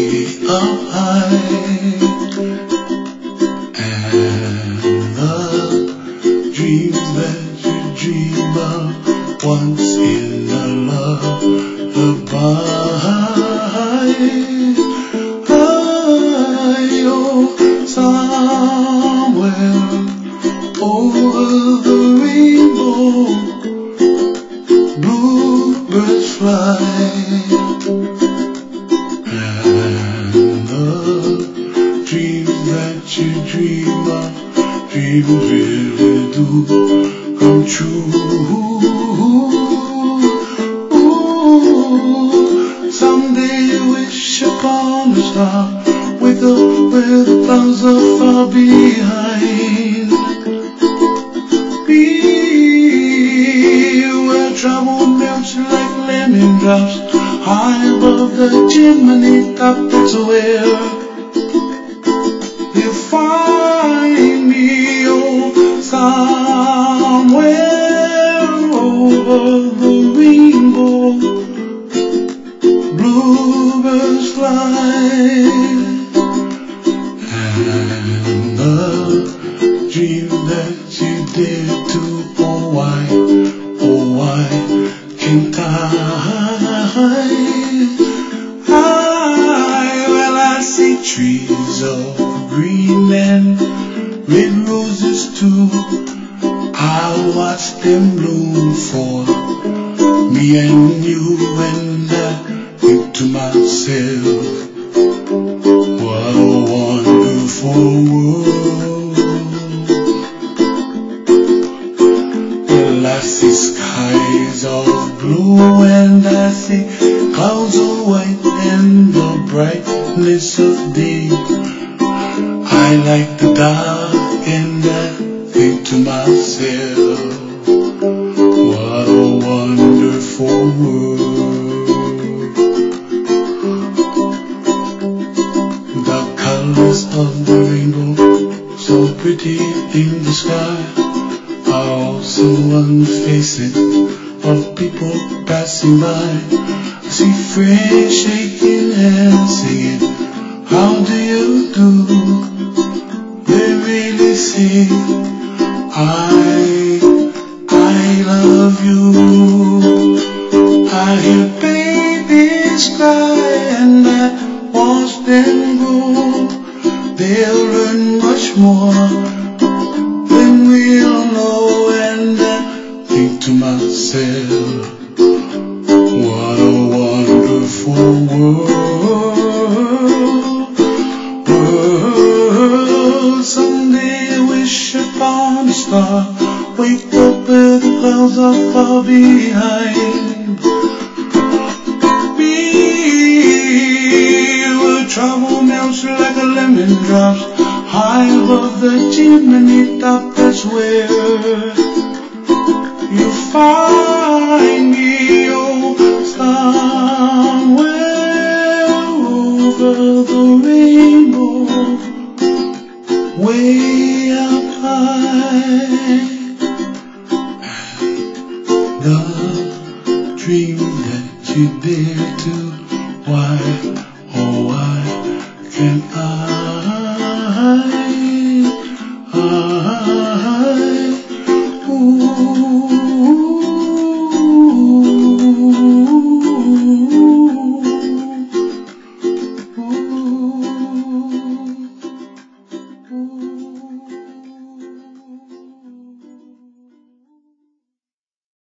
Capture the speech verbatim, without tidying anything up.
up high, and the dreams that you dream of once in a lullaby. Somewhere over the rainbow, bluebirds fly, and the dreams that you dream of, dreams really do come true. Ooh, someday you wish upon a star, wake up where the clouds are far behind. Be where trouble melts like lemon drops, high above the chimney top. That's where you find me. Oh, somewhere over the rainbow, bluebirds fly. And the dream that you dare to, oh why, oh why can't I? I, well I see trees of green and red roses too. I watch them bloom for me and you, and I think to myself, what a wonderful world. Well, I see skies of blue, and I see clouds of white, and the brightness of day. I like the dark, and I think to myself, what a wonderful world. Of the rainbow, so pretty in the sky, are also on the faces of people passing by. I see friends shaking hands, singing, how do you do? They really say, I, I love you. I hear babies cry, and I watch them grow. They'll learn much more than we'll know, and I think to myself, what a wonderful world. World. Someday I wish upon a star, wake up where the clouds are far behind. Be where trouble melts like a lemon drops, high above the chimney top. That's where you find me. Oh, somewhere over the rainbow, way up high. And the dream that you dare to, why, oh why can't I? I